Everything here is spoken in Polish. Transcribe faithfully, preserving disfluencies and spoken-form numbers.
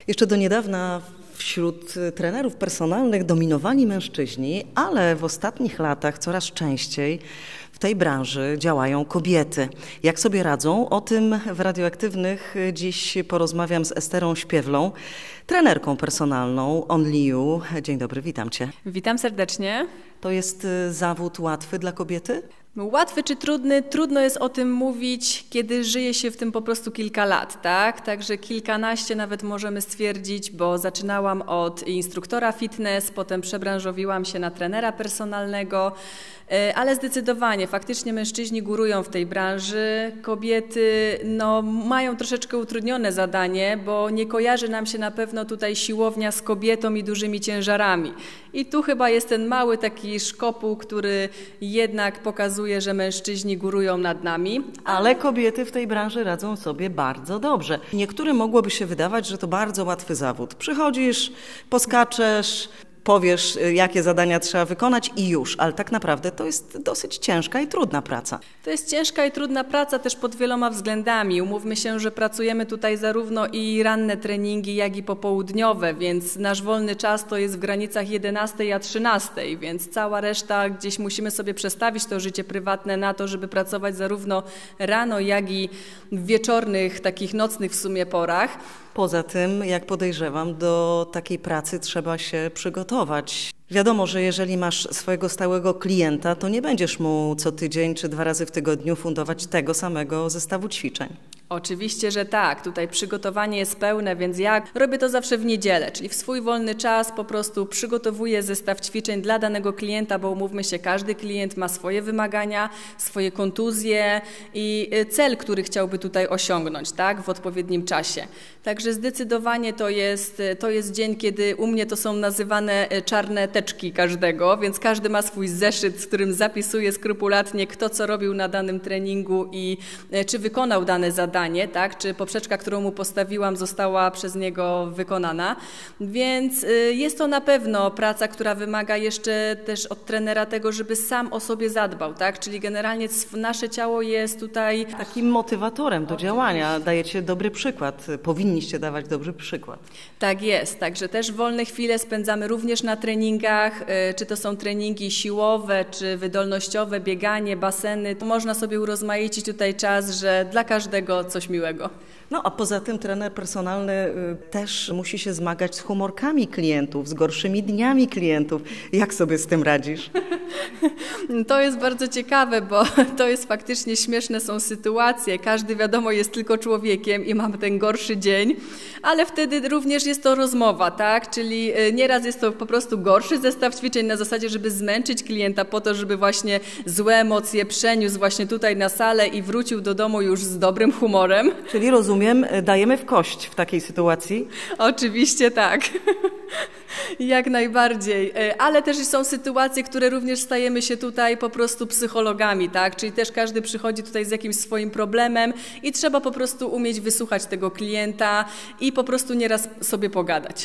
Jeszcze do niedawna wśród trenerów personalnych dominowali mężczyźni, ale w ostatnich latach coraz częściej w tej branży działają kobiety. Jak sobie radzą? O tym w Radioaktywnych dziś porozmawiam z Esterą Śpiewlą, trenerką personalną Only You. Dzień dobry, witam Cię. Witam serdecznie. To jest zawód łatwy dla kobiety? Łatwy czy trudny? Trudno jest o tym mówić, kiedy żyje się w tym po prostu kilka lat, tak? Także kilkanaście nawet możemy stwierdzić, bo zaczynałam od instruktora fitness, potem przebranżowiłam się na trenera personalnego, ale zdecydowanie faktycznie mężczyźni górują w tej branży. Kobiety no, mają troszeczkę utrudnione zadanie, bo nie kojarzy nam się na pewno tutaj siłownia z kobietą i dużymi ciężarami. I tu chyba jest ten mały taki szkopuł, który jednak pokazuje, że mężczyźni górują nad nami. Ale kobiety w tej branży radzą sobie bardzo dobrze. Niektórym mogłoby się wydawać, że to bardzo łatwy zawód. Przychodzisz, poskaczesz, powiesz, jakie zadania trzeba wykonać i już, ale tak naprawdę to jest dosyć ciężka i trudna praca. To jest ciężka i trudna praca też pod wieloma względami. Umówmy się, że pracujemy tutaj zarówno i ranne treningi, jak i popołudniowe, więc nasz wolny czas to jest w granicach jedenastej a trzynastej, więc cała reszta gdzieś musimy sobie przestawić to życie prywatne na to, żeby pracować zarówno rano, jak i w wieczornych, takich nocnych w sumie porach. Poza tym, jak podejrzewam, do takiej pracy trzeba się przygotować. Wiadomo, że jeżeli masz swojego stałego klienta, to nie będziesz mu co tydzień czy dwa razy w tygodniu fundować tego samego zestawu ćwiczeń. Oczywiście, że tak. Tutaj przygotowanie jest pełne, więc ja robię to zawsze w niedzielę, czyli w swój wolny czas po prostu przygotowuję zestaw ćwiczeń dla danego klienta, bo umówmy się, każdy klient ma swoje wymagania, swoje kontuzje i cel, który chciałby tutaj osiągnąć, tak, w odpowiednim czasie. Także zdecydowanie to jest, to jest dzień, kiedy u mnie to są nazywane czarne teczki każdego, więc każdy ma swój zeszyt, w którym zapisuje skrupulatnie, kto co robił na danym treningu i czy wykonał dane zadanie. Tak? Czy poprzeczka, którą mu postawiłam, została przez niego wykonana. Więc jest to na pewno praca, która wymaga jeszcze też od trenera tego, żeby sam o sobie zadbał. Tak? Czyli generalnie nasze ciało jest tutaj takim motywatorem do działania. Dajecie dobry przykład. Powinniście dawać dobry przykład. Tak jest. Także też wolne chwile spędzamy również na treningach. Czy to są treningi siłowe, czy wydolnościowe, bieganie, baseny. To można sobie urozmaicić tutaj czas, że dla każdego coś miłego. No a poza tym trener personalny y, też musi się zmagać z humorkami klientów, z gorszymi dniami klientów. Jak sobie z tym radzisz? To jest bardzo ciekawe, bo to jest faktycznie śmieszne są sytuacje. Każdy wiadomo jest tylko człowiekiem i mamy ten gorszy dzień, ale wtedy również jest to rozmowa, tak? Czyli nieraz jest to po prostu gorszy zestaw ćwiczeń na zasadzie, żeby zmęczyć klienta po to, żeby właśnie złe emocje przeniósł właśnie tutaj na salę i wrócił do domu już z dobrym humorem. Czyli rozumiem, dajemy w kość w takiej sytuacji? Oczywiście tak. Jak najbardziej, ale też są sytuacje, które również stajemy się tutaj po prostu psychologami, tak? Czyli też każdy przychodzi tutaj z jakimś swoim problemem i trzeba po prostu umieć wysłuchać tego klienta i po prostu nieraz sobie pogadać.